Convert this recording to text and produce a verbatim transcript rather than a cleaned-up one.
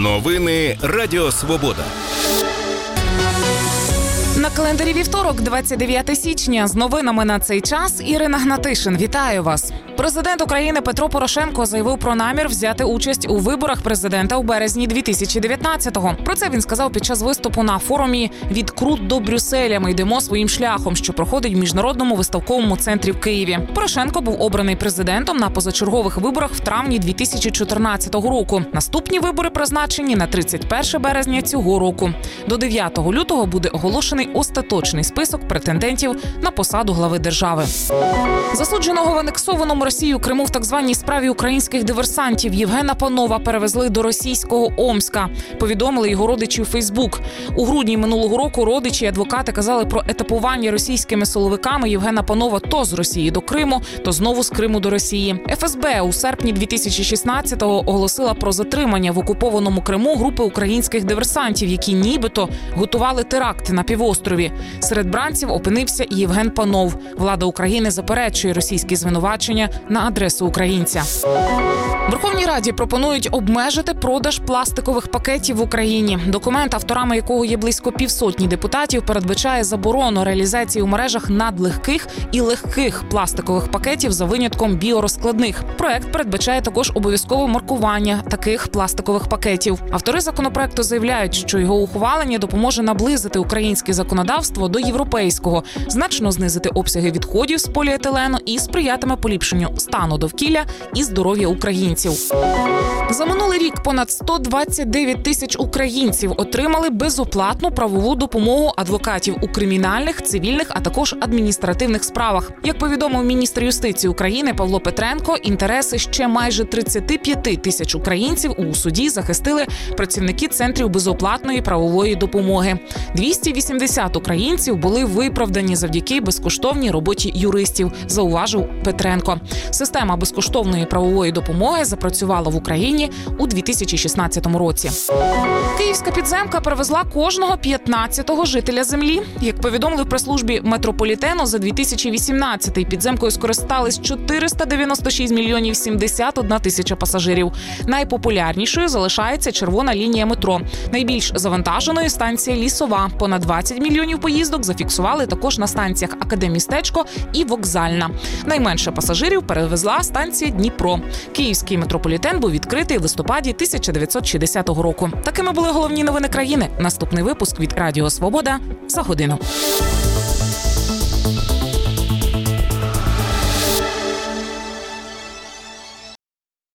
Новини Радіо Свобода. На календарі вівторок, двадцять дев'яте січня. З новинами на цей час Ірина Гнатишин. Вітаю вас. Президент України Петро Порошенко заявив про намір взяти участь у виборах президента у березні дві тисячі дев'ятнадцятого. Про це він сказав під час виступу на форумі «Від Крут до Брюсселя. Ми йдемо своїм шляхом», що проходить в Міжнародному виставковому центрі в Києві. Порошенко був обраний президентом на позачергових виборах в травні дві тисячі чотирнадцятого року. Наступні вибори призначені на тридцять перше березня цього року. До дев'ятого лютого буде оголошений остаточний список претендентів на посаду глави держави. Засудженого в анексованому Росією Криму в так званій справі українських диверсантів Євгена Панова перевезли до російського Омська. Повідомили його родичі у Фейсбук. У грудні минулого року родичі і адвокати казали про етапування російськими силовиками Євгена Панова то з Росії до Криму, то знову з Криму до Росії. еф ес бе у серпні дві тисячі шістнадцятого оголосила про затримання в окупованому Криму групи українських диверсантів, які нібито готували теракти на півострові. Серед бранців опинився і Євген Панов. Влада України заперечує російські звинувачення на адресу українця. Верховній Раді пропонують обмежити продаж пластикових пакетів в Україні. Документ, авторами якого є близько півсотні депутатів, передбачає заборону реалізації у мережах надлегких і легких пластикових пакетів за винятком біорозкладних. Проект передбачає також обов'язкове маркування таких пластикових пакетів. Автори законопроекту заявляють, що його ухвалення допоможе наблизити українське законодавство до європейського, значно знизити обсяги відходів з поліетилену і сприятиме поліпшенню стану довкілля і здоров'я українців. За минулий рік понад сто двадцять дев'ять тисяч українців отримали безоплатну правову допомогу адвокатів у кримінальних, цивільних, а також адміністративних справах. Як повідомив міністр юстиції України Павло Петренко, інтереси ще майже тридцять п'ять тисяч українців у суді захистили працівники центрів безоплатної правової допомоги. двісті вісімдесят українців були виправдані завдяки безкоштовній роботі юристів, зауважив Петренко. Система безкоштовної правової допомоги запрацювала в Україні у дві тисячі шістнадцятому році. Київська підземка перевезла кожного п'ятнадцятого жителя землі. Як повідомили в прес-службі метрополітену, за дві тисячі вісімнадцятий підземкою скористались чотириста дев'яносто шість мільйонів сімдесят одна тисяча пасажирів. Найпопулярнішою залишається червона лінія метро. Найбільш завантаженою станція Лісова. Понад двадцять мільйонів поїздок зафіксували також на станціях Академмістечко і Вокзальна. Найменше пасажирів перевезла станція Дніпро. Київський метрополітен був відкритий в листопаді тисяча дев'ятсот шістдесятого року. Такими були головні новини країни. Наступний випуск від Радіо Свобода за годину.